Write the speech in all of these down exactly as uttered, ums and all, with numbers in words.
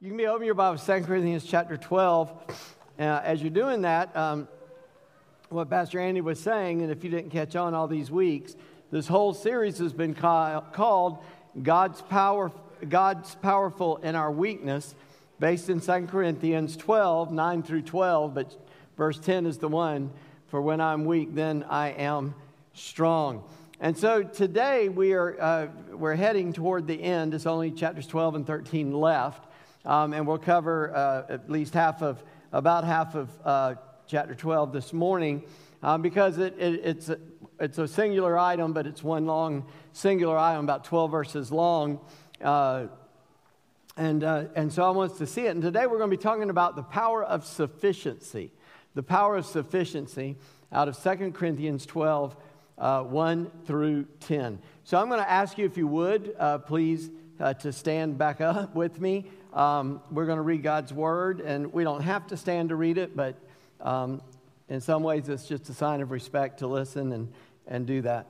You can be open your Bible, Second Corinthians chapter twelve. Uh, as you're doing that, um, what Pastor Andy was saying, and if you didn't catch on all these weeks, this whole series has been ca- called God's Power, God's Powerful in Our Weakness, based in Second Corinthians twelve, nine through twelve, but verse ten is the one, for when I'm weak, then I am strong. And so today we are uh, we're heading toward the end. It's only chapters twelve and thirteen left. Um, and we'll cover uh, at least half of, about half of uh, chapter twelve this morning, um, because it, it, it's, a, it's a singular item, but it's one long singular item, about twelve verses long. Uh, and, uh, and so I want us to see it. And today we're going to be talking about the power of sufficiency. The power of sufficiency out of Second Corinthians twelve, uh, one through ten. So I'm going to ask you, if you would, uh, please, uh, to stand back up with me. Um, we're going to read God's Word, and we don't have to stand to read it, but um, in some ways it's just a sign of respect to listen and, and do that.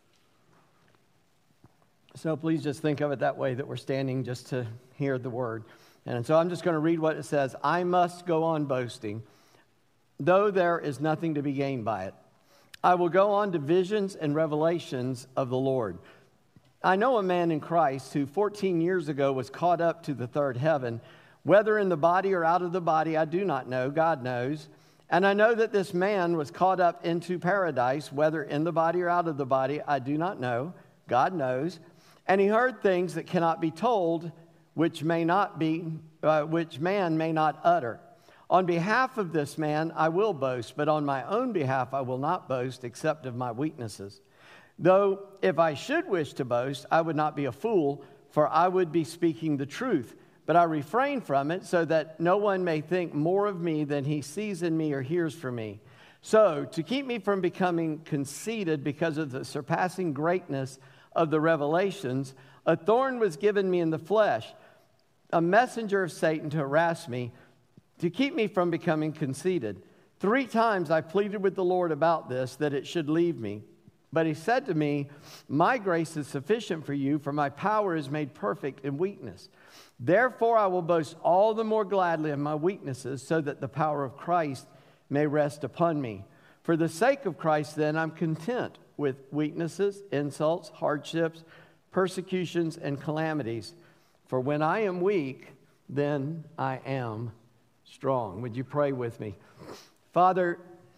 So please just think of it that way, that we're standing just to hear the Word. And so I'm just going to read what it says. I must go on boasting, though there is nothing to be gained by it. I will go on to visions and revelations of the Lord. I know a man in Christ who fourteen years ago was caught up to the third heaven. Whether in the body or out of the body, I do not know. God knows. And I know that this man was caught up into paradise. Whether in the body or out of the body, I do not know. God knows. And he heard things that cannot be told, which may not be, uh, which man may not utter. On behalf of this man, I will boast, but on my own behalf, I will not boast, except of my weaknesses. Though if I should wish to boast, I would not be a fool, for I would be speaking the truth. But I refrain from it, so that no one may think more of me than he sees in me or hears from me. So, to keep me from becoming conceited because of the surpassing greatness of the revelations, a thorn was given me in the flesh, a messenger of Satan to harass me, to keep me from becoming conceited. Three times I pleaded with the Lord about this, that it should leave me. But he said to me, my grace is sufficient for you, for my power is made perfect in weakness. Therefore I will boast all the more gladly of my weaknesses, so that the power of Christ may rest upon me. For the sake of Christ, then, I'm content with weaknesses, insults, hardships, persecutions, and calamities. For when I am weak, then I am strong. Would you pray with me? Father,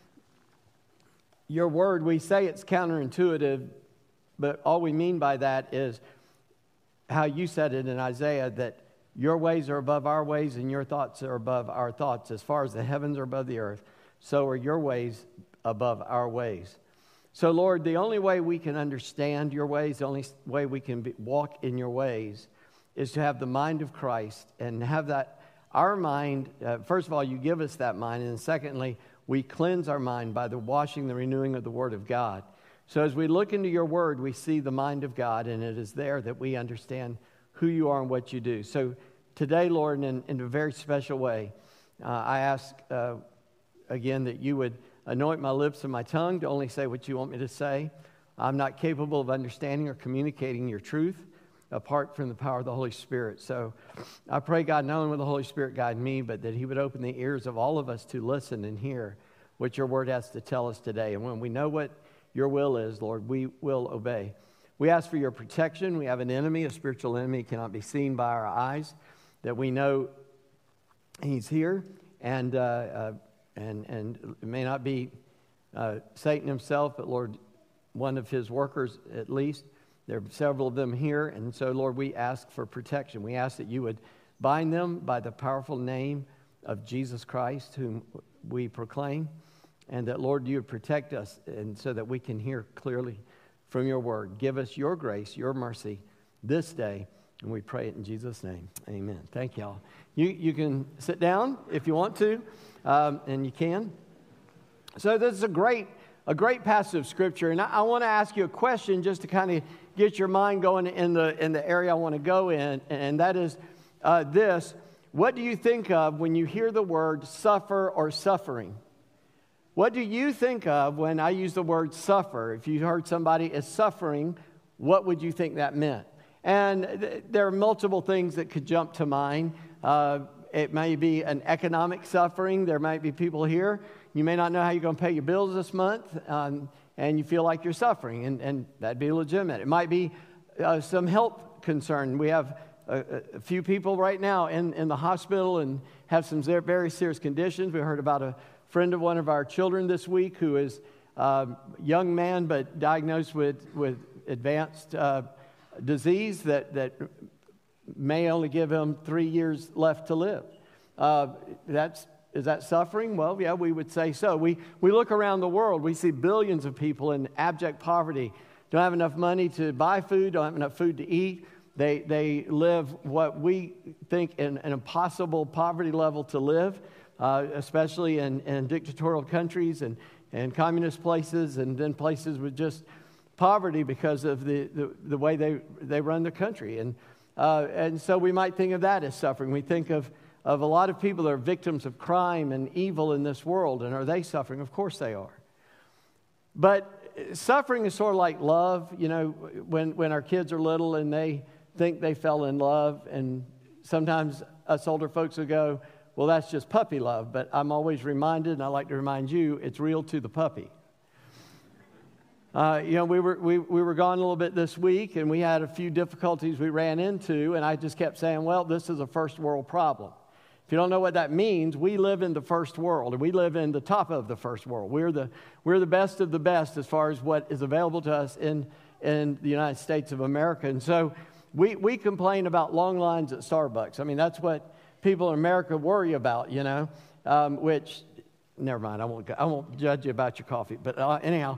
your word, we say it's counterintuitive, but all we mean by that is how you said it in Isaiah, that your ways are above our ways and your thoughts are above our thoughts. As far as the heavens are above the earth, so are your ways above our ways. So, Lord, the only way we can understand your ways, the only way we can be, walk in your ways, is to have the mind of Christ and have that, our mind, uh, first of all, you give us that mind, and secondly, we cleanse our mind by the washing, the renewing of the Word of God. So as we look into your Word, we see the mind of God, and it is there that we understand who you are and what you do. So today, Lord, in, in a very special way, uh, I ask uh, again that you would anoint my lips and my tongue to only say what you want me to say. I'm not capable of understanding or communicating your truth apart from the power of the Holy Spirit. So I pray, God, not only will the Holy Spirit guide me, but that he would open the ears of all of us to listen and hear what your word has to tell us today. And when we know what your will is, Lord, we will obey. We ask for your protection. We have an enemy, a spiritual enemy, cannot be seen by our eyes, that we know he's here, and uh, uh, and and it may not be uh, Satan himself, but Lord, one of his workers at least. There are several of them here, and so, Lord, we ask for protection. We ask that you would bind them by the powerful name of Jesus Christ, whom we proclaim, and that, Lord, you would protect us, and so that we can hear clearly from your word. Give us your grace, your mercy this day, and we pray it in Jesus' name. Amen. Thank y'all. You, you can sit down if you want to, um, and you can. So this is a great, a great passage of Scripture, and I, I want to ask you a question just to kind of get your mind going in the in the area I want to go in, and that is uh, this. What do you think of when you hear the word suffer or suffering? What do you think of when I use the word suffer? If you heard somebody is suffering, what would you think that meant? And th- there are multiple things that could jump to mind. Uh, it may be an economic suffering. There might be people here. You may not know how you're going to pay your bills this month, um, and you feel like you're suffering, and, and that'd be legitimate. It might be uh, some health concern. We have a, a few people right now in, in the hospital and have some very serious conditions. We heard about a friend of one of our children this week who is a young man but diagnosed with, with advanced uh, disease that, that may only give him three years left to live. Uh, that's Is that suffering? Well, yeah, we would say so. We, we look around the world, we see billions of people in abject poverty, don't have enough money to buy food, don't have enough food to eat. They, they live what we think in an impossible poverty level to live, uh, especially in, in dictatorial countries and, and communist places, and then places with just poverty because of the, the, the way they, they run their country. And, uh, and so we might think of that as suffering. We think of of a lot of people that are victims of crime and evil in this world. And are they suffering? Of course they are. But suffering is sort of like love. You know, when, when our kids are little and they think they fell in love, and sometimes us older folks will go, well, that's just puppy love. But I'm always reminded, and I like to remind you, it's real to the puppy. Uh, you know, we were, we, we were gone a little bit this week, and we had a few difficulties we ran into, and I just kept saying, well, this is a first world problem. If you don't know what that means, we live in the first world, and we live in the top of the first world. We're the, we're the best of the best as far as what is available to us in, in the United States of America. And so we, we complain about long lines at Starbucks. I mean, that's what people in America worry about, you know, um, which, never mind, I won't, I won't judge you about your coffee. But uh, anyhow,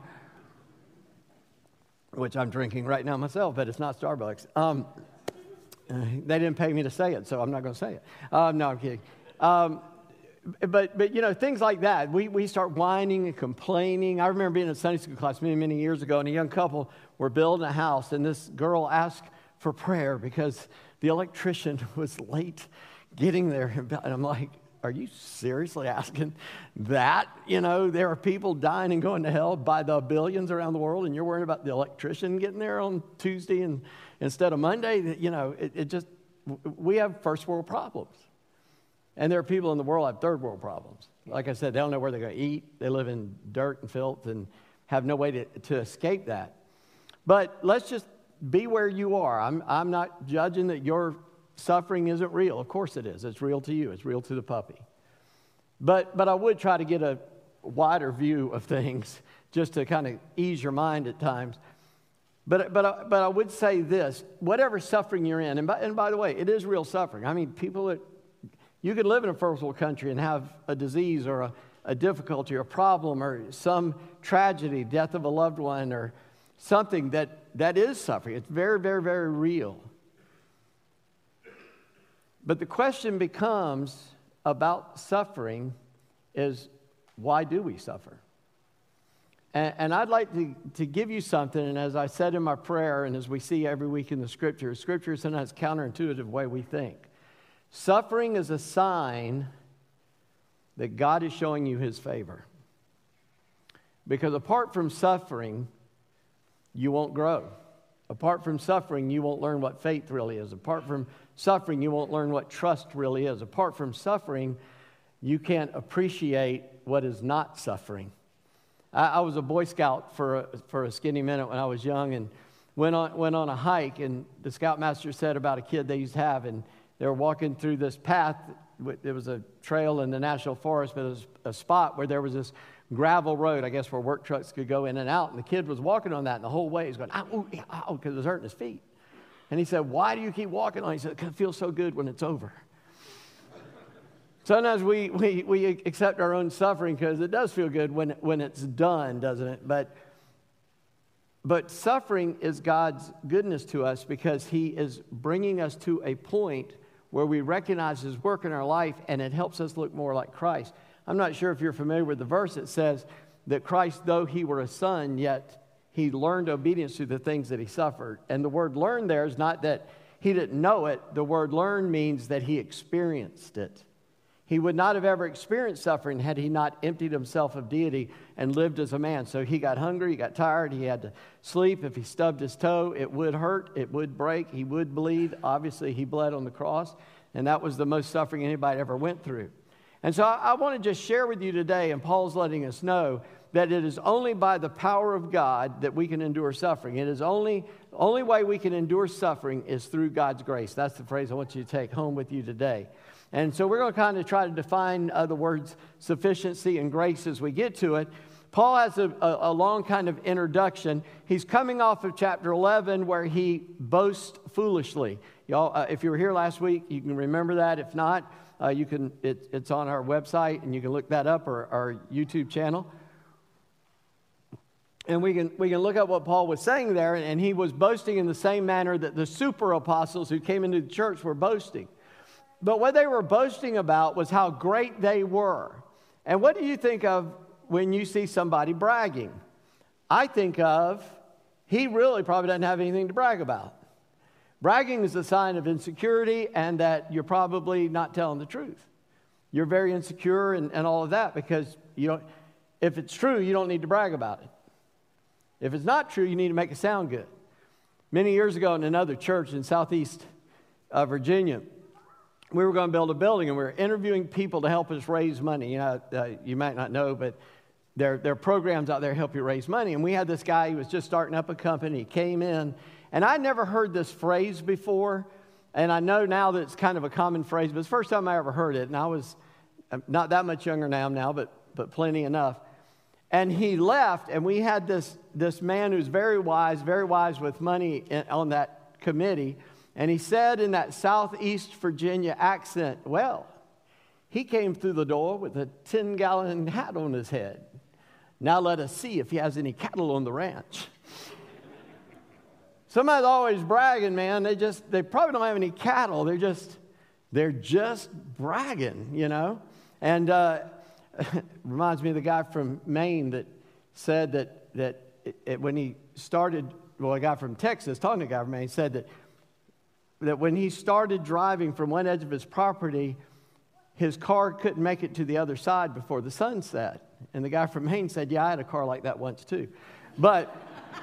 which I'm drinking right now myself, but it's not Starbucks. Um, Uh, they didn't pay me to say it, so I'm not going to say it. Um, no, I'm kidding. Um, but, but, you know, things like that. We, we start whining and complaining. I remember being in a Sunday school class many, many years ago, and a young couple were building a house, and this girl asked for prayer because the electrician was late getting there. And I'm like, are you seriously asking that? You know, there are people dying and going to hell by the billions around the world, and you're worrying about the electrician getting there on Tuesday and instead of Monday. You know, it, it just, we have first world problems. And there are people in the world that have third world problems. Like I said, they don't know where they're going to eat. They live in dirt and filth and have no way to, to escape that. But let's just be where you are. I'm, I'm not judging that your suffering isn't real. Of course it is. It's real to you. It's real to the puppy. But, but I would try to get a wider view of things just to kind of ease your mind at times. But, but, but I would say this, whatever suffering you're in, and by, and by the way, it is real suffering. I mean, people that, you could live in a first world country and have a disease or a, a difficulty or a problem or some tragedy, death of a loved one or something that, that is suffering. It's very, very, very real. But the question becomes about suffering is, why do we suffer? And, and I'd like to, to give you something, and as I said in my prayer, and as we see every week in the Scripture, Scripture is sometimes counterintuitive way we think. Suffering is a sign that God is showing you His favor. Because apart from suffering, you won't grow. Apart from suffering, you won't learn what faith really is. Apart from suffering, you won't learn what trust really is. Apart from suffering, you can't appreciate what is not suffering. I, I was a Boy Scout for a, for a skinny minute when I was young, and went on went on a hike, and the scoutmaster said about a kid they used to have, and they were walking through this path. There was a trail in the national forest, but there was a spot where there was this gravel road, I guess, where work trucks could go in and out. And the kid was walking on that, and the whole way he's going, ow, ow, because it was hurting his feet. And he said, why do you keep walking on it? He said, because it feels so good when it's over. Sometimes we, we, we accept our own suffering because it does feel good when, when it's done, doesn't it? But, but suffering is God's goodness to us because He is bringing us to a point where we recognize His work in our life, and it helps us look more like Christ. I'm not sure if you're familiar with the verse that says that Christ, though He were a son, yet He learned obedience through the things that He suffered. And the word learn there is not that He didn't know it. The word learn means that He experienced it. He would not have ever experienced suffering had He not emptied Himself of deity and lived as a man. So He got hungry, He got tired, He had to sleep. If He stubbed His toe, it would hurt, it would break, He would bleed. Obviously, He bled on the cross. And that was the most suffering anybody ever went through. And so I, I want to just share with you today, and Paul's letting us know that it is only by the power of God that we can endure suffering. It is only, only way we can endure suffering is through God's grace. That's the phrase I want you to take home with you today. And so we're going to kind of try to define uh, the words sufficiency and grace as we get to it. Paul has a, a, a long kind of introduction. He's coming off of chapter eleven where he boasts foolishly. Y'all, uh, if you were here last week, you can remember that. If not, uh, you can. It, it's on our website, and you can look that up, or our YouTube channel. And we can we can look at what Paul was saying there, and he was boasting in the same manner that the super apostles who came into the church were boasting. But what they were boasting about was how great they were. And what do you think of when you see somebody bragging? I think of, he really probably doesn't have anything to brag about. Bragging is a sign of insecurity and that you're probably not telling the truth. You're very insecure and, and all of that because you don't, if it's true, you don't need to brag about it. If it's not true, you need to make it sound good. Many years ago in another church in southeast uh, Virginia, we were going to build a building, and we were interviewing people to help us raise money. You know, uh, you might not know, but there, there are programs out there to help you raise money. And we had this guy, he was just starting up a company. He came in, and I'd never heard this phrase before, and I know now that it's kind of a common phrase, but it's the first time I ever heard it, and I was not that much younger now, now but, but plenty enough. And he left, and we had this, this man who's very wise, very wise with money in, on that committee. And he said in that Southeast Virginia accent, well, he came through the door with a ten-gallon hat on his head. Now let us see if he has any cattle on the ranch. Somebody's always bragging, man. They just, they probably don't have any cattle. They're just, they're just bragging, you know. And uh, reminds me of the guy from Maine that said that, that it, it, when he started, well, a guy from Texas, talking to a guy from Maine, said that that when he started driving from one edge of his property, his car couldn't make it to the other side before the sun set. And the guy from Maine said, yeah, I had a car like that once too. But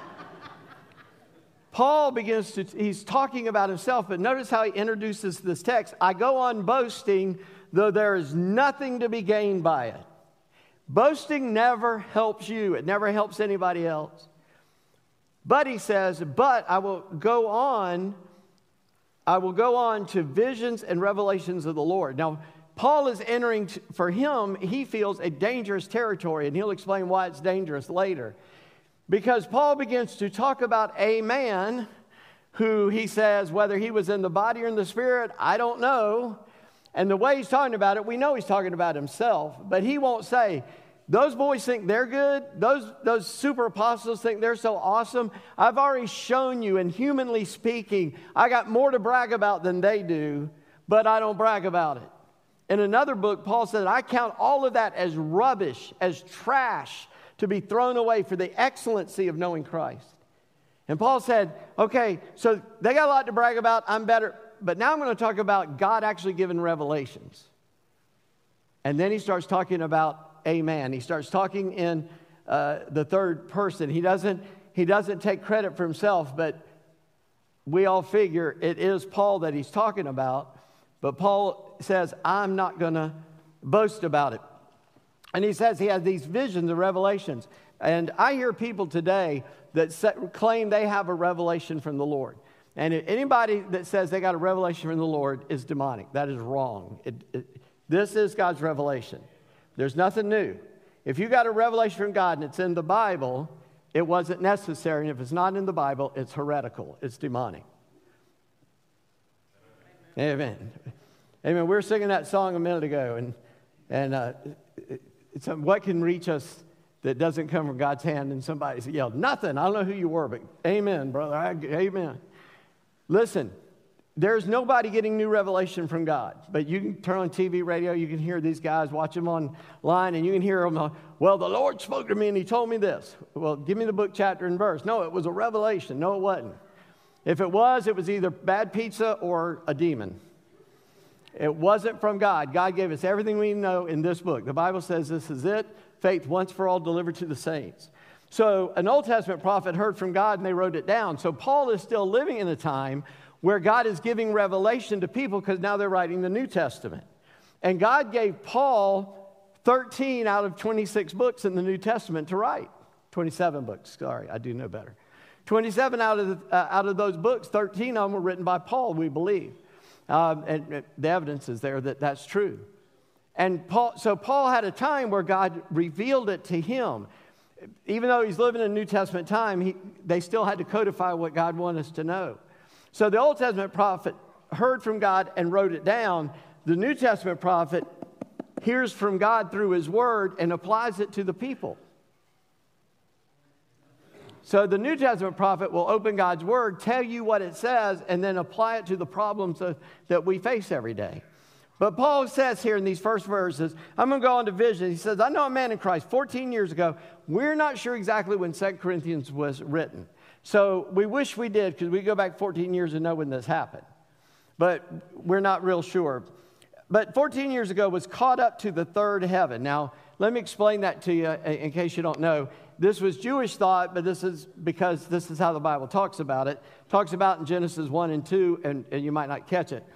Paul begins to, he's talking about himself, but notice how he introduces this text. I go on boasting, though there is nothing to be gained by it. Boasting never helps you. It never helps anybody else. But he says, but I will go on I will go on to visions and revelations of the Lord. Now, Paul is entering, t- for him, he feels a dangerous territory, and he'll explain why it's dangerous later. Because Paul begins to talk about a man who he says, whether he was in the body or in the spirit, I don't know. And the way he's talking about it, we know he's talking about himself, but he won't say, those boys think they're good. Those, those super apostles think they're so awesome. I've already shown you, and humanly speaking, I got more to brag about than they do, but I don't brag about it. In another book, Paul said, I count all of that as rubbish, as trash, to be thrown away for the excellency of knowing Christ. And Paul said, okay, so they got a lot to brag about. I'm better. But now I'm going to talk about God actually giving revelations. And then he starts talking about a man. He starts talking in uh, the third person. He doesn't, he doesn't take credit for himself, but we all figure it is Paul that he's talking about. But Paul says, I'm not going to boast about it. And he says he has these visions and revelations. And I hear people today that set, claim they have a revelation from the Lord. And anybody that says they got a revelation from the Lord is demonic. That is wrong. It, it, this is God's revelation. There's nothing new. If you got a revelation from God and it's in the Bible, it wasn't necessary. And if it's not in the Bible, it's heretical. It's demonic. Amen. Amen. Amen. We were singing that song a minute ago. And, and uh, it's, what can reach us that doesn't come from God's hand? And somebody yelled, nothing. I don't know who you were, but amen, brother. I, amen. Listen. There's nobody getting new revelation from God. But you can turn on T V, radio, you can hear these guys, watch them online, and you can hear them, well, the Lord spoke to me and he told me this. Well, give me the book, chapter, and verse. No, it was a revelation. No, it wasn't. If it was, it was either bad pizza or a demon. It wasn't from God. God gave us everything we know in this book. The Bible says this is it. Faith once for all delivered to the saints. So an Old Testament prophet heard from God and they wrote it down. So Paul is still living in a time where God is giving revelation to people because now they're writing the New Testament. And God gave Paul thirteen out of twenty-six books in the New Testament to write. twenty-seven books, sorry, I do know better. twenty-seven out of, the, uh, out of those books, thirteen of them were written by Paul, we believe. Um, and, and the evidence is there that that's true. And Paul, so Paul had a time where God revealed it to him. Even though he's living in New Testament time, he, they still had to codify what God wanted us to know. So the Old Testament prophet heard from God and wrote it down. The New Testament prophet hears from God through his word and applies it to the people. So the New Testament prophet will open God's word, tell you what it says, and then apply it to the problems of, that we face every day. But Paul says here in these first verses, I'm going to go on to vision. He says, I know a man in Christ fourteen years ago. We're not sure exactly when Second Corinthians was written. So we wish we did, because we go back fourteen years and know when this happened. But we're not real sure. But fourteen years ago was caught up to the third heaven. Now, let me explain that to you in case you don't know. This was Jewish thought, but this is because this is how the Bible talks about it. It talks about in Genesis one and two, and, and you might not catch it.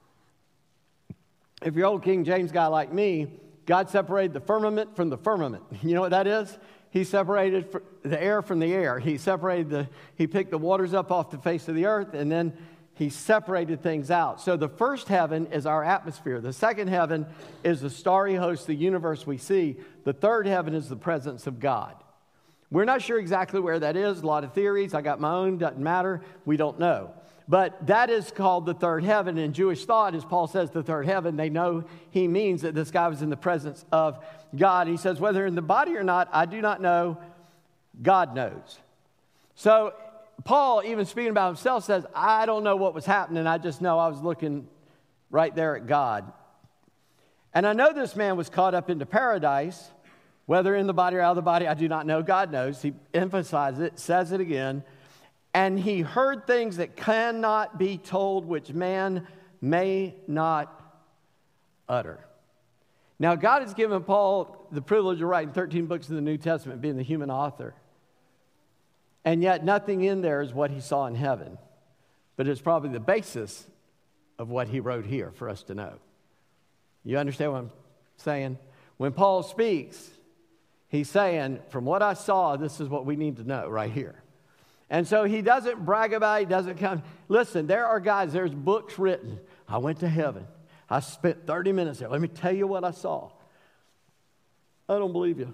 If you're an old King James guy like me, God separated the firmament from the firmament. You know what that is? He separated the air from the air. He separated the, he picked the waters up off the face of the earth, and then he separated things out. So the first heaven is our atmosphere. The second heaven is the starry host, the universe we see. The third heaven is the presence of God. We're not sure exactly where that is. A lot of theories. I got my own. Doesn't matter. We don't know. But that is called the third heaven. In Jewish thought, as Paul says, the third heaven, they know he means that this guy was in the presence of God. He says, whether in the body or not, I do not know. God knows. So Paul, even speaking about himself, says, I don't know what was happening. I just know I was looking right there at God. And I know this man was caught up into paradise, whether in the body or out of the body, I do not know. God knows. He emphasizes it, says it again. And he heard things that cannot be told, which man may not utter. Now, God has given Paul the privilege of writing thirteen books in the New Testament, being the human author. And yet nothing in there is what he saw in heaven. But it's probably the basis of what he wrote here for us to know. You understand what I'm saying? When Paul speaks, he's saying, from what I saw, this is what we need to know right here. And so he doesn't brag about it. He doesn't come. Listen, there are guys, there's books written. I went to heaven. I spent thirty minutes there. Let me tell you what I saw. I don't believe you.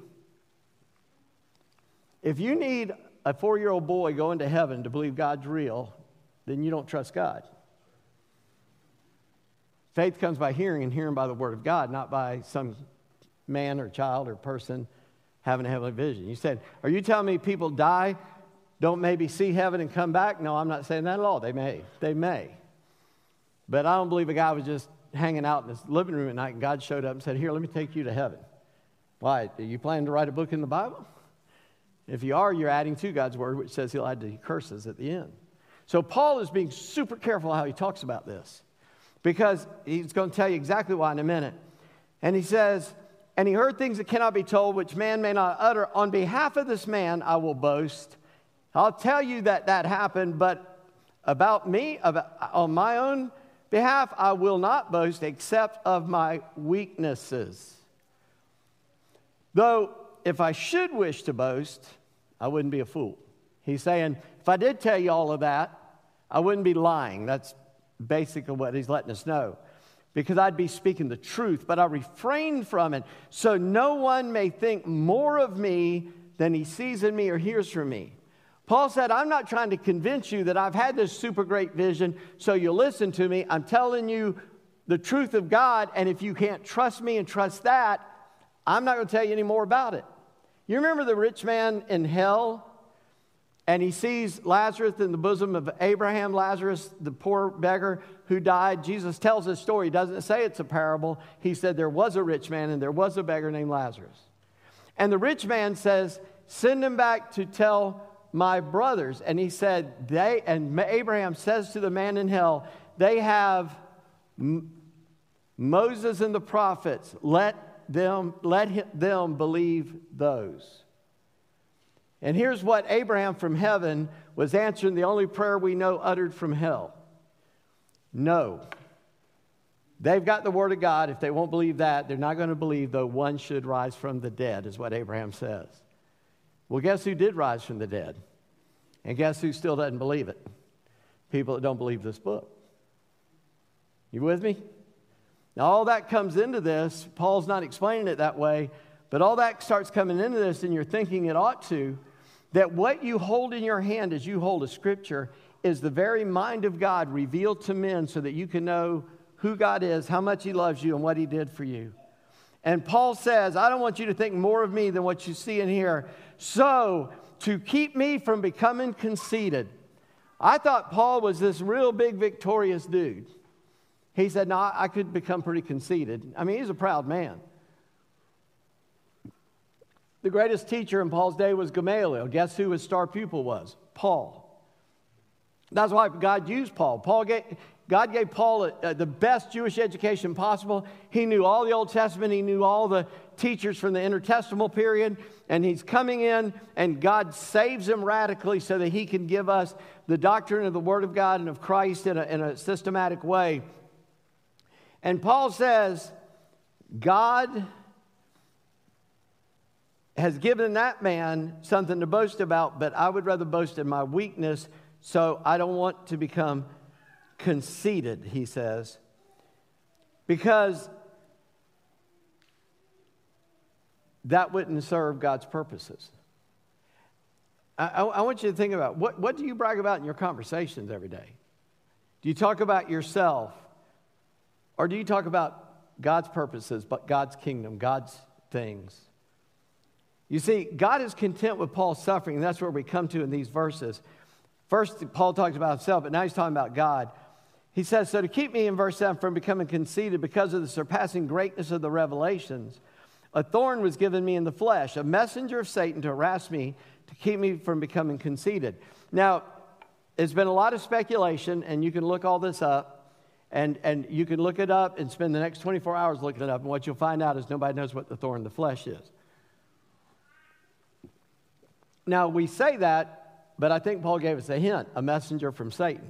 If you need a four-year-old boy going to heaven to believe God's real, then you don't trust God. Faith comes by hearing, and hearing by the word of God, not by some man or child or person having a heavenly vision. You said, are you telling me people die, don't maybe see heaven and come back? No, I'm not saying that at all. They may. They may. But I don't believe a guy was just hanging out in his living room at night and God showed up and said, here, let me take you to heaven. Why? Are you planning to write a book in the Bible? If you are, you're adding to God's word, which says he'll add the curses at the end. So Paul is being super careful how he talks about this, because he's going to tell you exactly why in a minute. And he says, and he heard things that cannot be told, which man may not utter. On behalf of this man, I will boast. I'll tell you that that happened, but about me, about, on my own behalf, I will not boast except of my weaknesses. Though, if I should wish to boast, I wouldn't be a fool. He's saying, if I did tell you all of that, I wouldn't be lying. That's basically what he's letting us know. Because I'd be speaking the truth, but I refrain from it, so no one may think more of me than he sees in me or hears from me. Paul said, I'm not trying to convince you that I've had this super great vision, so you'll listen to me. I'm telling you the truth of God, and if you can't trust me and trust that, I'm not going to tell you any more about it. You remember the rich man in hell? And he sees Lazarus in the bosom of Abraham, Lazarus, the poor beggar who died. Jesus tells his story. He doesn't say it's a parable. He said there was a rich man and there was a beggar named Lazarus. And the rich man says, send him back to tell my brothers. And he said, they, and Abraham says to the man in hell, they have M- Moses and the prophets. Let them, let him, them believe those. And here's what Abraham from heaven was answering the only prayer we know uttered from hell. No. They've got the Word of God. If they won't believe that, they're not going to believe, though one should rise from the dead, is what Abraham says. Well, guess who did rise from the dead? And guess who still doesn't believe it? People that don't believe this book. You with me? Now, all that comes into this. Paul's not explaining it that way, but all that starts coming into this, and you're thinking it ought to, that what you hold in your hand as you hold a Scripture is the very mind of God revealed to men so that you can know who God is, how much He loves you, and what He did for you. And Paul says, I don't want you to think more of me than what you see and hear. So, to keep me from becoming conceited. I thought Paul was this real big, victorious dude. He said, no, I could become pretty conceited. I mean, he's a proud man. The greatest teacher in Paul's day was Gamaliel. Guess who his star pupil was? Paul. That's why God used Paul. Paul gave, God gave Paul a, a, the best Jewish education possible. He knew all the Old Testament. He knew all the teachers from the intertestamental period. And he's coming in, and God saves him radically so that he can give us the doctrine of the Word of God and of Christ in a, in a systematic way. And Paul says, God has given that man something to boast about, but I would rather boast in my weakness, so I don't want to become conceited, he says, because that wouldn't serve God's purposes. I, I, I want you to think about, what, what do you brag about in your conversations every day? Do you talk about yourself? Or do you talk about God's purposes, but God's kingdom, God's things? You see, God is content with Paul's suffering, and that's where we come to in these verses. First, Paul talks about himself, but now he's talking about God. He says, so to keep me, in verse seven, from becoming conceited because of the surpassing greatness of the revelations, a thorn was given me in the flesh, a messenger of Satan to harass me, to keep me from becoming conceited. Now, there's been a lot of speculation, and you can look all this up. And, and you can look it up and spend the next twenty-four hours looking it up. And what you'll find out is nobody knows what the thorn in the flesh is. Now, we say that, but I think Paul gave us a hint, a messenger from Satan.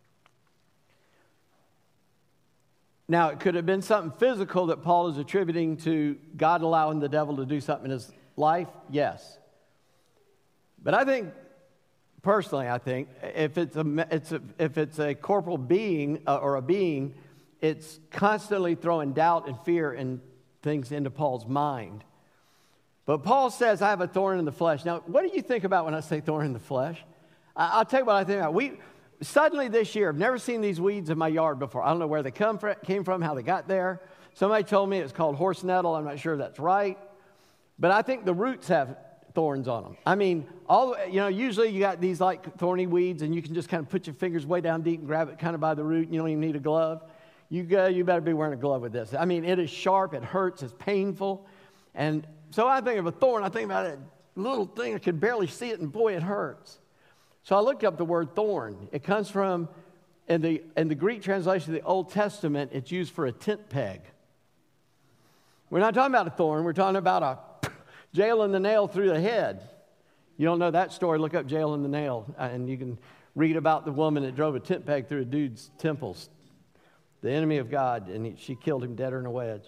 Now, it could have been something physical that Paul is attributing to God allowing the devil to do something in his life. Yes. But I think, personally, I think, if it's a, it's a, if it's a corporal being uh, or a being, it's constantly throwing doubt and fear and things into Paul's mind. But Paul says, I have a thorn in the flesh. Now, what do you think about when I say thorn in the flesh? I, I'll tell you what I think about. We, suddenly this year, I've never seen these weeds in my yard before. I don't know where they come from, came from, how they got there. Somebody told me it's called horse nettle. I'm not sure if that's right. But I think the roots have thorns on them. I mean, all you know, usually you got these like thorny weeds, and you can just kind of put your fingers way down deep and grab it kind of by the root. And you don't even need a glove. You go, you better be wearing a glove with this. I mean, it is sharp, it hurts, it's painful. And so I think of a thorn, I think about a little thing, I could barely see it, and boy, it hurts. So I looked up the word thorn. It comes from, in the, in the Greek translation of the Old Testament, it's used for a tent peg. We're not talking about a thorn, we're talking about a jailing the nail through the head. You don't know that story, look up jailing the nail, and you can read about the woman that drove a tent peg through a dude's temples, the enemy of God, and he, she killed him, dead her in a wedge.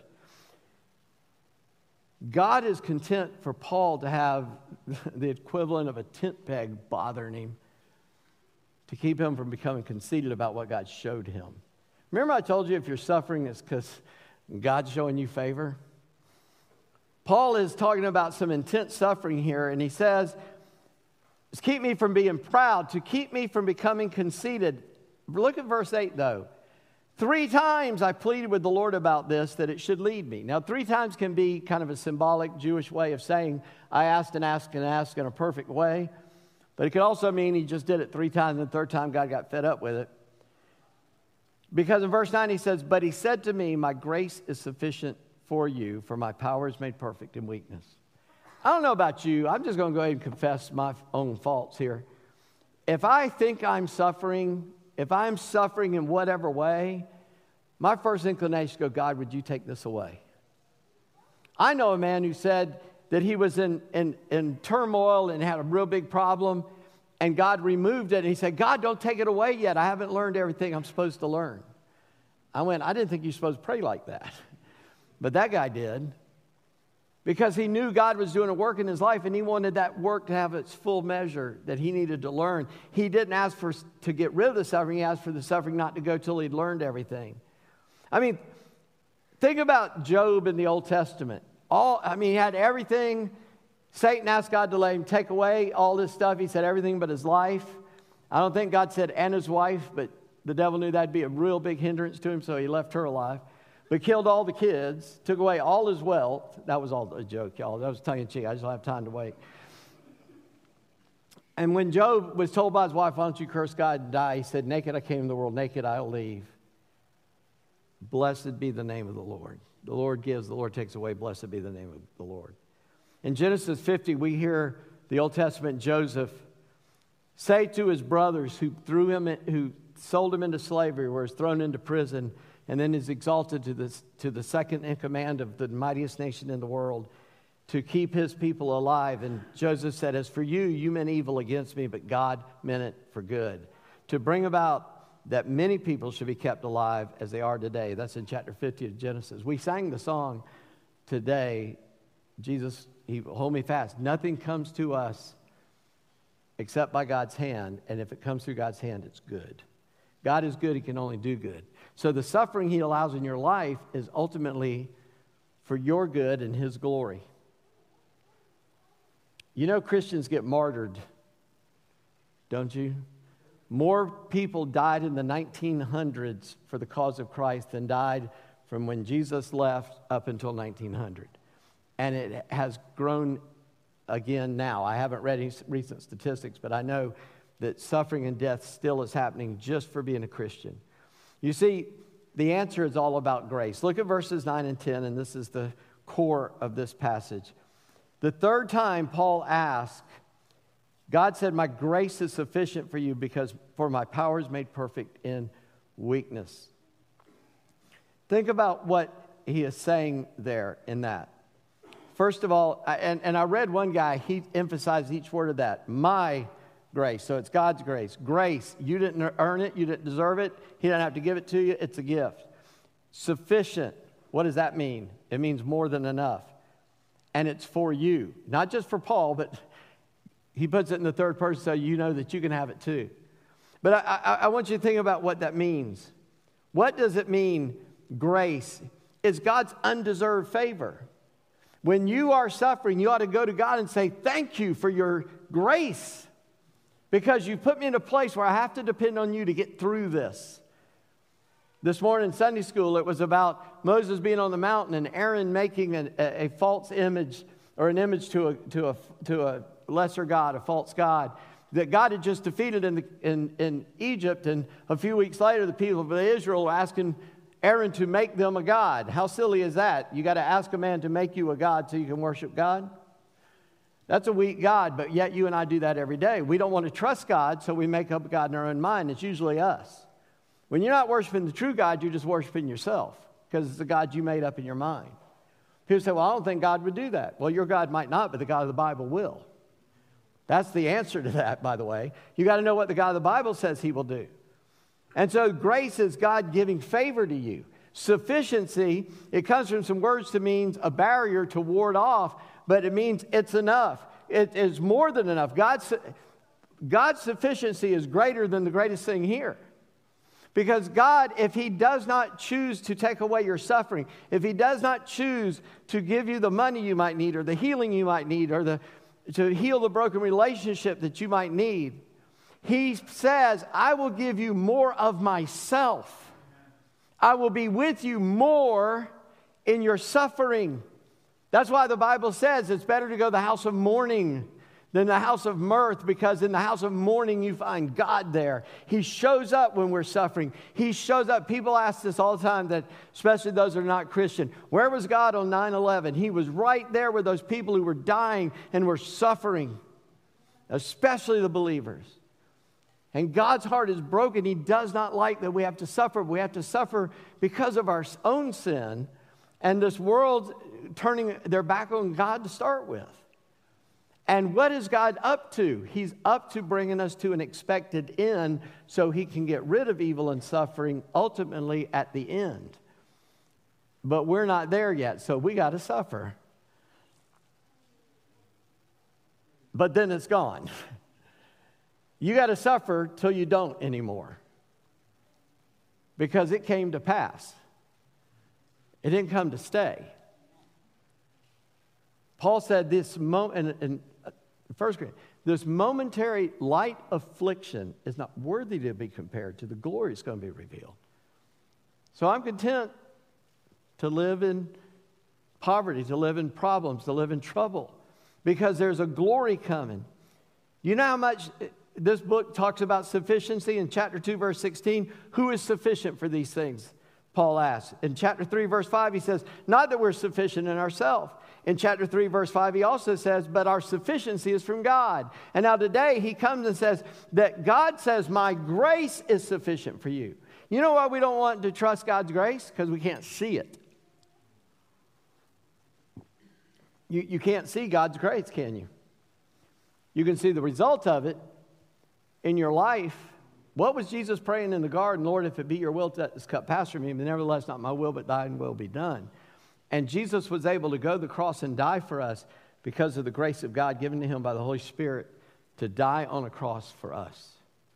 God is content for Paul to have the equivalent of a tent peg bothering him to keep him from becoming conceited about what God showed him. Remember I told you if you're suffering, it's because God's showing you favor? Paul is talking about some intense suffering here, and he says, to keep me from being proud, to keep me from becoming conceited. Look at verse eight, though. Three times I pleaded with the Lord about this, that it should lead me. Now, three times can be kind of a symbolic Jewish way of saying, I asked and asked and asked in a perfect way. But it could also mean he just did it three times, and the third time God got fed up with it. Because in verse nine he says, but he said to me, my grace is sufficient for you, for my power is made perfect in weakness. I don't know about you. I'm just going to go ahead and confess my own faults here. If I think I'm suffering, if I'm suffering in whatever way, my first inclination is to go, God, would you take this away? I know a man who said that he was in, in, in turmoil and had a real big problem, and God removed it. And he said, God, don't take it away yet. I haven't learned everything I'm supposed to learn. I went, I didn't think you're supposed to pray like that. But that guy did. Because he knew God was doing a work in his life, and he wanted that work to have its full measure that he needed to learn. He didn't ask for to get rid of the suffering. He asked for the suffering not to go till he'd learned everything. I mean, think about Job in the Old Testament. All I mean, he had everything. Satan asked God to let him take away all this stuff. He said everything but his life. I don't think God said and his wife, but the devil knew that'd be a real big hindrance to him, so he left her alive. But killed all the kids, took away all his wealth. That was all a joke, y'all. That was tongue-in-cheek. I just don't have time to wait. And when Job was told by his wife, why don't you curse God and die? He said, naked I came in the world, naked I'll leave. Blessed be the name of the Lord. The Lord gives, the Lord takes away. Blessed be the name of the Lord. In Genesis fifty, we hear the Old Testament Joseph say to his brothers who threw him, in, who sold him into slavery, or was thrown into prison, and then is exalted to, this, to the second in command of the mightiest nation in the world, to keep his people alive. And Joseph said, as for you, you meant evil against me, but God meant it for good, to bring about that many people should be kept alive as they are today. That's in chapter fifty of Genesis. We sang the song today, Jesus, he hold me fast. Nothing comes to us except by God's hand, and if it comes through God's hand, it's good. God is good, he can only do good. So the suffering he allows in your life is ultimately for your good and his glory. You know, Christians get martyred, don't you? More people died in the nineteen hundreds for the cause of Christ than died from when Jesus left up until nineteen hundred. And it has grown again now. I haven't read any recent statistics, but I know that suffering and death still is happening just for being a Christian. You see, the answer is all about grace. Look at verses nine and ten, and this is the core of this passage. The third time Paul asked, God said, my grace is sufficient for you because for my power is made perfect in weakness. Think about what he is saying there in that. First of all, and, and I read one guy, he emphasized each word of that. My grace. So it's God's grace. Grace. You didn't earn it. You didn't deserve it. He didn't have to give it to you. It's a gift. Sufficient. What does that mean? It means more than enough. And it's for you. Not just for Paul, but he puts it in the third person so you know that you can have it too. But I, I, I want you to think about what that means. What does it mean, grace? It's God's undeserved favor. When you are suffering, you ought to go to God and say, thank you for your grace. Because you put me in a place where I have to depend on you to get through this. This morning in Sunday school, it was about Moses being on the mountain and Aaron making a, a, a false image or an image to a, to, a, to a lesser god, a false god, that God had just defeated in, the, in, in Egypt. And a few weeks later, the people of Israel were asking Aaron to make them a god. How silly is that? You got to ask a man to make you a god so you can worship God? That's a weak God, but yet you and I do that every day. We don't want to trust God, so we make up a God in our own mind. It's usually us. When you're not worshiping the true God, you're just worshiping yourself because it's the God you made up in your mind. People say, well, I don't think God would do that. Well, your God might not, but the God of the Bible will. That's the answer to that, by the way. You got to know what the God of the Bible says he will do. And so grace is God giving favor to you. Sufficiency, it comes from some words to mean a barrier to ward off, but it means it's enough. It is more than enough. God's, God's sufficiency is greater than the greatest thing here. Because God, if he does not choose to take away your suffering, if he does not choose to give you the money you might need or the healing you might need or the, to heal the broken relationship that you might need, he says, I will give you more of myself. I will be with you more in your suffering. That's why the Bible says it's better to go to the house of mourning than the house of mirth, because in the house of mourning you find God there. He shows up when we're suffering. He shows up. People ask this all the time, that especially those that are not Christian. Where was God on nine eleven? He was right there with those people who were dying and were suffering, especially the believers. And God's heart is broken. He does not like that we have to suffer. We have to suffer because of our own sin and this world turning their back on God to start with. And what is God up to? He's up to bringing us to an expected end so he can get rid of evil and suffering ultimately at the end. But we're not there yet, so we got to suffer. But then it's gone. You got to suffer till you don't anymore. Because it came to pass. It didn't come to stay. Paul said this moment in First Corinthians, this momentary light affliction is not worthy to be compared to the glory that's going to be revealed. So I'm content to live in poverty, to live in problems, to live in trouble, because there's a glory coming. You know how much this book talks about sufficiency in chapter two, verse sixteen? Who is sufficient for these things? Paul asks. In chapter three, verse five, he says, not that we're sufficient in ourselves. In chapter three, verse five, he also says, but our sufficiency is from God. And now today he comes and says that God says, my grace is sufficient for you. You know why we don't want to trust God's grace? Because we can't see it. You, you can't see God's grace, can you? You can see the result of it in your life. What was Jesus praying in the garden? Lord, if it be your will, let this cup pass from me, but nevertheless, not my will, but thine will be done. And Jesus was able to go to the cross and die for us because of the grace of God given to him by the Holy Spirit to die on a cross for us.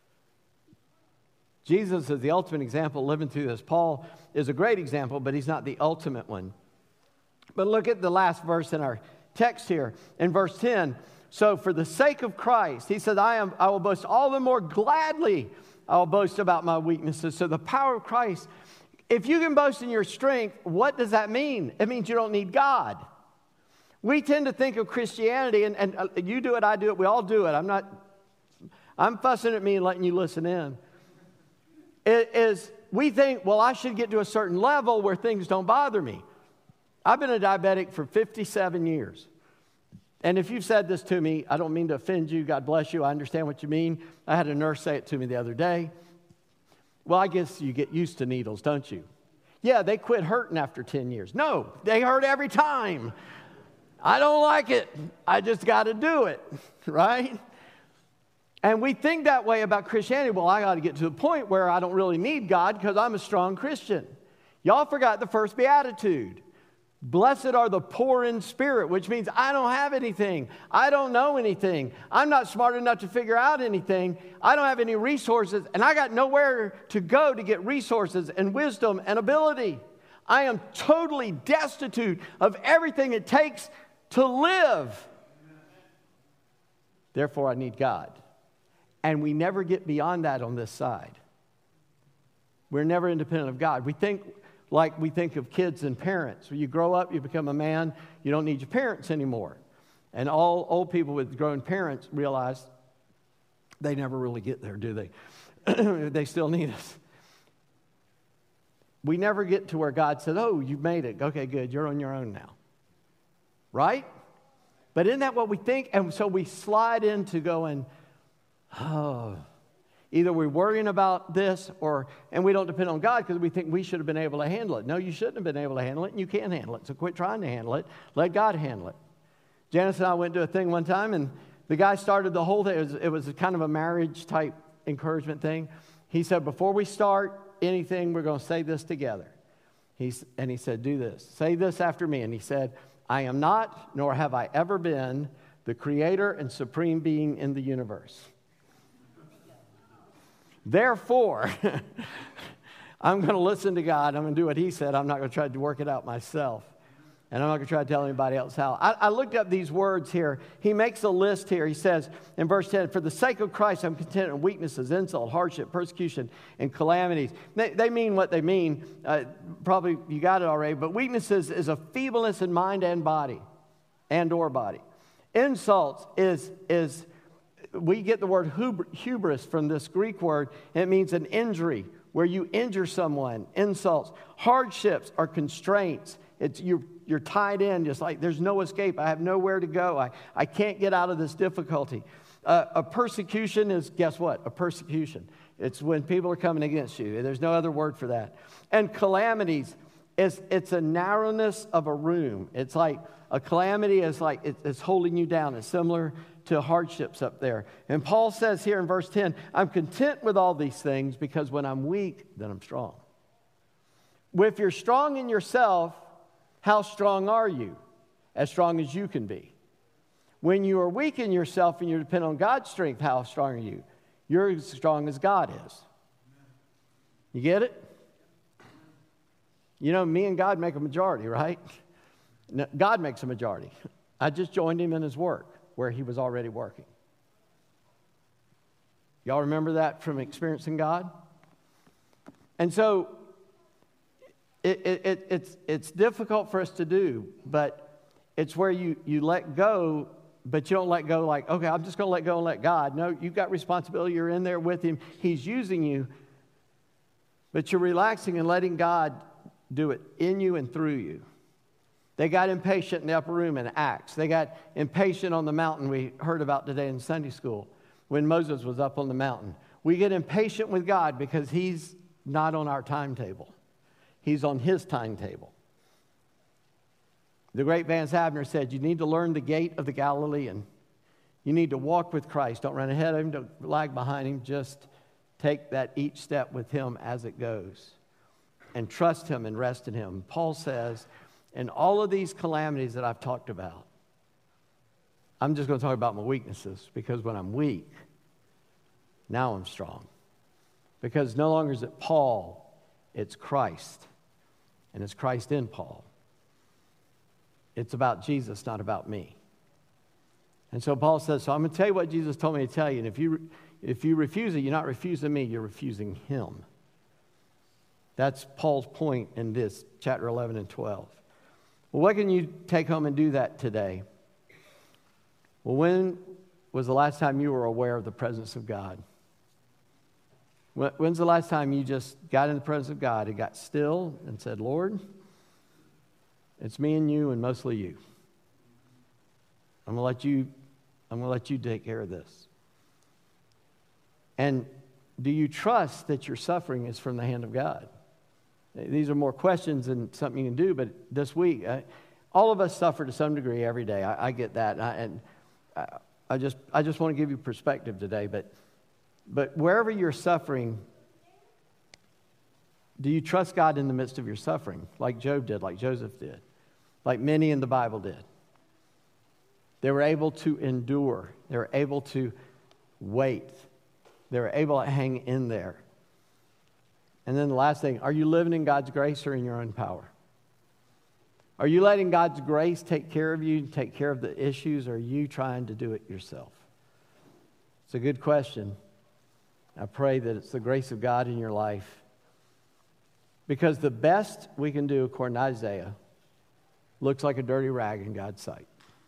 Jesus is the ultimate example living through this. Paul is a great example, but he's not the ultimate one. But look at the last verse in our text here. In verse ten, so for the sake of Christ, he said, I am. I will boast all the more gladly. I will boast about my weaknesses. So the power of Christ. If you can boast in your strength, what does that mean? It means you don't need God. We tend to think of Christianity, and, and you do it, I do it, we all do it. I'm not, I'm fussing at me and letting you listen in. It is, we think, well, I should get to a certain level where things don't bother me. I've been a diabetic for fifty-seven years. And if you've said this to me, I don't mean to offend you. God bless you. I understand what you mean. I had a nurse say it to me the other day. Well, I guess you get used to needles, don't you? Yeah, they quit hurting after ten years. No, they hurt every time. I don't like it. I just got to do it, right? And we think that way about Christianity. Well, I got to get to the point where I don't really need God because I'm a strong Christian. Y'all forgot the first beatitude. Blessed are the poor in spirit, which means I don't have anything. I don't know anything. I'm not smart enough to figure out anything. I don't have any resources, and I got nowhere to go to get resources and wisdom and ability. I am totally destitute of everything it takes to live. Therefore, I need God. And we never get beyond that on this side. We're never independent of God. We think like we think of kids and parents. When you grow up, you become a man, you don't need your parents anymore. And all old people with grown parents realize they never really get there, do they? They still need us. We never get to where God said, oh, you've made it. Okay, good, you're on your own now. Right? But isn't that what we think? And so we slide into going, oh, either we're worrying about this or, and we don't depend on God because we think we should have been able to handle it. No, you shouldn't have been able to handle it, and you can't handle it. So quit trying to handle it. Let God handle it. Janice and I went to a thing one time, and the guy started the whole thing. It was, it was kind of a marriage-type encouragement thing. He said, before we start anything, we're going to say this together. He's, and he said, do this. Say this after me. And he said, I am not, nor have I ever been, the creator and supreme being in the universe. Therefore, I'm going to listen to God. I'm going to do what he said. I'm not going to try to work it out myself. And I'm not going to try to tell anybody else how. I, I looked up these words here. He makes a list here. He says in verse ten, for the sake of Christ, I'm content in weaknesses, insult, hardship, persecution, and calamities. They, they mean what they mean. Uh, probably you got it already. But weaknesses is a feebleness in mind and body, and or body. Insults is is... we get the word hubris from this Greek word, and it means an injury, where you injure someone, insults. Hardships are constraints. It's you're, you're tied in, just like there's no escape. I have nowhere to go. I, I can't get out of this difficulty. Uh, a persecution is, guess what? A persecution. It's when people are coming against you. There's no other word for that. And calamities It's, it's a narrowness of a room. It's like a calamity is like it, it's holding you down. It's similar to hardships up there. And Paul says here in verse ten, I'm content with all these things because when I'm weak, then I'm strong. If you're strong in yourself, how strong are you? As strong as you can be. When you are weak in yourself and you depend on God's strength, how strong are you? You're as strong as God is. You get it? You know, me and God make a majority, right? No, God makes a majority. I just joined him in his work where he was already working. Y'all remember that from experiencing God? And so it, it, it, it's, it's difficult for us to do, but it's where you, you let go, but you don't let go like, okay, I'm just going to let go and let God. No, you've got responsibility. You're in there with him. He's using you, but you're relaxing and letting God do it in you and through you. They got impatient in the upper room in Acts. They got impatient on the mountain we heard about today in Sunday school when Moses was up on the mountain. We get impatient with God because he's not on our timetable. He's on his timetable. The great Vance Havner said, you need to learn the gait of the Galilean. You need to walk with Christ. Don't run ahead of him. Don't lag behind him. Just take that each step with him as it goes. And trust him and rest in him. Paul says, in all of these calamities that I've talked about, I'm just going to talk about my weaknesses because when I'm weak, now I'm strong. Because no longer is it Paul, it's Christ. And it's Christ in Paul. It's about Jesus, not about me. And so Paul says, so I'm going to tell you what Jesus told me to tell you. And if you, if you refuse it, you're not refusing me, you're refusing him. That's Paul's point in this, chapter eleven and twelve. Well, what can you take home and do that today? Well, when was the last time you were aware of the presence of God? When's the last time you just got in the presence of God and got still and said, Lord, it's me and you and mostly you. I'm gonna let you, I'm gonna let you take care of this. And do you trust that your suffering is from the hand of God? These are more questions than something you can do, but this week, I, all of us suffer to some degree every day. I, I get that, and, I, and I, I just, I just want to give you perspective today. But, but wherever you're suffering, do you trust God in the midst of your suffering, like Job did, like Joseph did, like many in the Bible did? They were able to endure. They were able to wait. They were able to hang in there. And then the last thing, are you living in God's grace or in your own power? Are you letting God's grace take care of you, take care of the issues, or are you trying to do it yourself? It's a good question. I pray that it's the grace of God in your life. Because the best we can do, according to Isaiah, looks like a dirty rag in God's sight.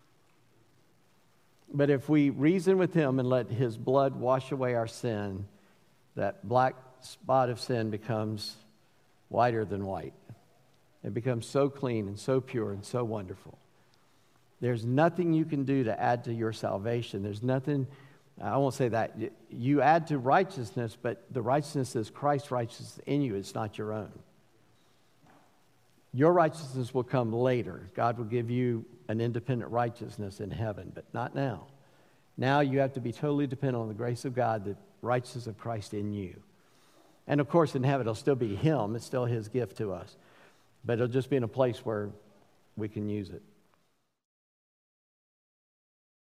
But if we reason with him and let his blood wash away our sin, that black spot of sin becomes whiter than white. It becomes so clean and so pure and so wonderful. There's nothing you can do to add to your salvation. There's nothing, I won't say that. You add to righteousness, but the righteousness is Christ's righteousness in you. It's not your own. Your righteousness will come later. God will give you an independent righteousness in heaven, but not now. Now you have to be totally dependent on the grace of God, the righteousness of Christ in you. And of course, in heaven, it'll still be him. It's still his gift to us. But it'll just be in a place where we can use it.